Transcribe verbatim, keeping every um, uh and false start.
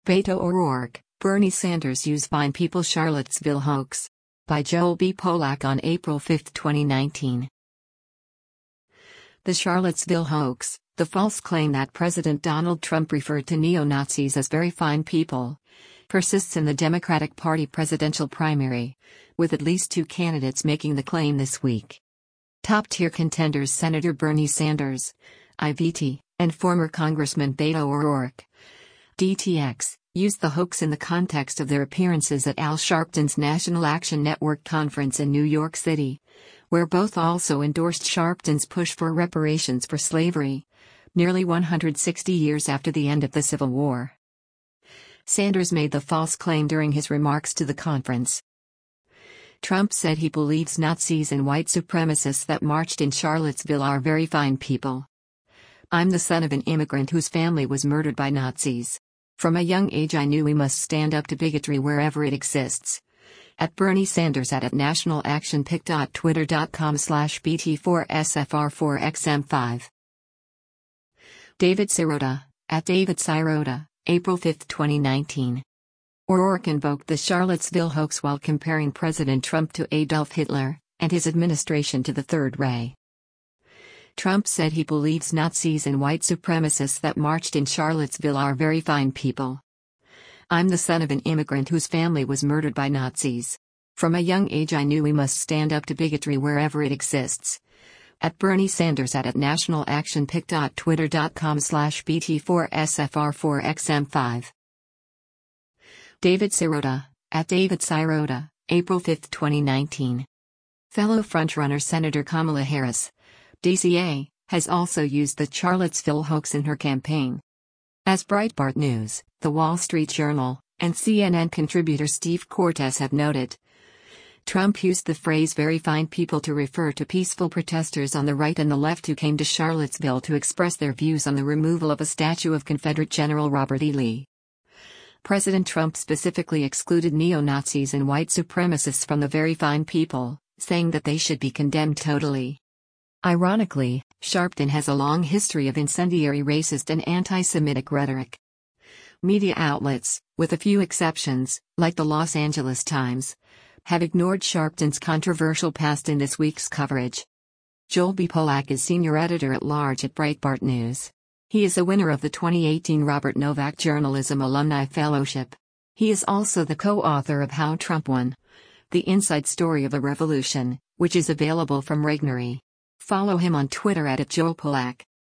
Beto O'Rourke, Bernie Sanders use Fine People Charlottesville hoax. By Joel B. Polak on April fifth, twenty nineteen. The Charlottesville hoax, the false claim that President Donald Trump referred to neo-Nazis as very fine people, persists in the Democratic Party presidential primary, with at least two candidates making the claim this week. Top-tier contenders Senator Bernie Sanders, I V T, and former Congressman Beto O'Rourke, D T X, used the hoax in the context of their appearances at Al Sharpton's National Action Network conference in New York City, where both also endorsed Sharpton's push for reparations for slavery, nearly one hundred sixty years after the end of the Civil War. Sanders made the false claim during his remarks to the conference. Trump said he believes Nazis and white supremacists that marched in Charlottesville are very fine people. I'm the son of an immigrant whose family was murdered by Nazis. From a young age I knew we must stand up to bigotry wherever it exists. At Bernie Sanders at at national action pic dot twitter dot com slash B T four S F R four X M five. David Sirota, at David Sirota, April fifth, twenty nineteen. O'Rourke invoked the Charlottesville hoax while comparing President Trump to Adolf Hitler, and his administration to the Third Reich. Trump said he believes Nazis and white supremacists that marched in Charlottesville are very fine people. I'm the son of an immigrant whose family was murdered by Nazis. From a young age I knew we must stand up to bigotry wherever it exists. At Bernie Sanders at at national action pic dot twitter dot com slash B T four S F R four X M five. David Sirota, at David Sirota, April fifth, twenty nineteen. Fellow frontrunner Senator Kamala Harris, D C A, has also used the Charlottesville hoax in her campaign. As Breitbart News, The Wall Street Journal, and C N N contributor Steve Cortes have noted, Trump used the phrase very fine people to refer to peaceful protesters on the right and the left who came to Charlottesville to express their views on the removal of a statue of Confederate General Robert E. Lee. President Trump specifically excluded neo-Nazis and white supremacists from the very fine people, saying that they should be condemned totally. Ironically, Sharpton has a long history of incendiary racist and anti-Semitic rhetoric. Media outlets, with a few exceptions, like the Los Angeles Times, have ignored Sharpton's controversial past in this week's coverage. Joel B. Polak is senior editor-at-large at Breitbart News. He is a winner of the twenty eighteen Robert Novak Journalism Alumni Fellowship. He is also the co-author of How Trump Won: The Inside Story of a Revolution, which is available from Regnery. Follow him on Twitter at, at Joel Polak.